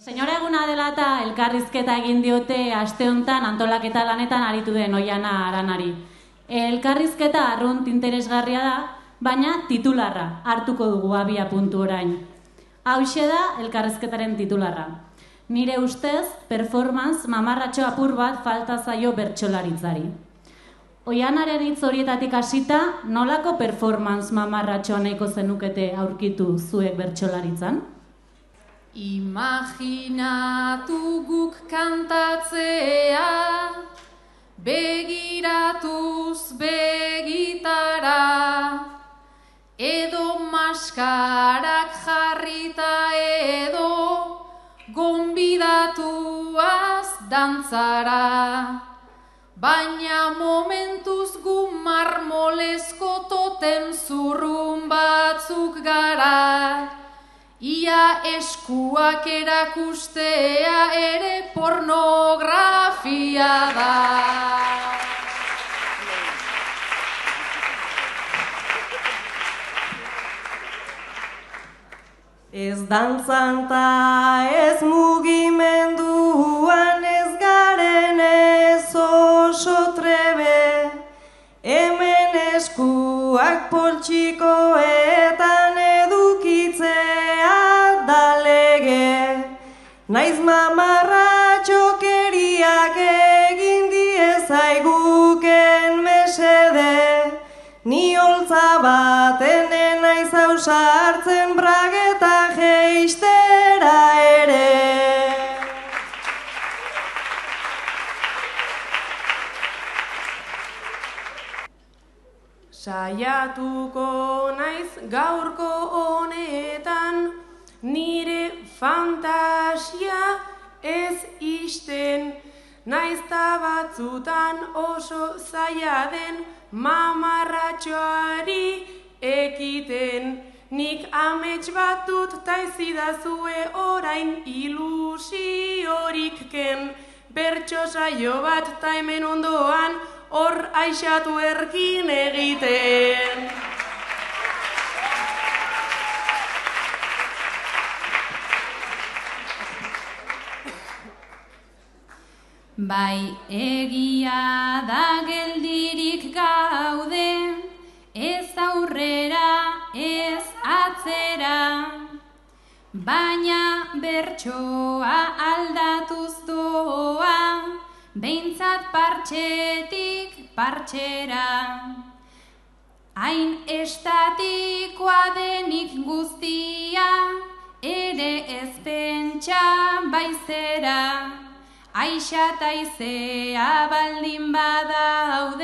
Senyora eguna dela eta elkarrizketa egin diote aste honetan antolaketa lanetan aritu den Oiana Aranari. Elkarrizketa arrunt interesgarria da, baina titularra hartuko dugu abia puntu orain. Hauxe da elkarrizketaren titularra. Nire ustez, performance mamarratxo apur bat falta zaio bertsolaritzari. Oianaren hitz horietatik hasita, nolako performance mamarratxoa nahiko zenukete aurkitu zuek bertsolaritzan? Imaginatu guk kantatzea, begiratuz begitara, edo maskarak jarrita edo gonbidatuaz dantzara. Baina momentuz gu marmolezko totem zurrun batzuk gara, ia eskuak erakustea ere pornografia da. Ez dantzan ta ez mugimenduan ez garen ez oso trebe, hemen eskuak poltsikoetan edukitzea da lege. Naiz mamarratxokeriak egin diezaiguken mesede, ni holtza baten naiz ausartzen brageta jeistera ere. Saiatuko naiz gaurko honetan, nire fantasia ez isten, naizta batzutan oso zaila den mamarratxoari ekiten. Nik amets bat dut ta ezidazue orain ilusiorik ken, bertso saio bat ta hemen ondoan hor aixatu erkin egiten. Bai egia da geldirik gaude, ez aurrera, ez atzera, baina bertsoa aldatuz doa, behintzat partxetik partxera. Hain estatikoa denik guztia, ere ez pentsa baizera, aixa taizea baldin badaude,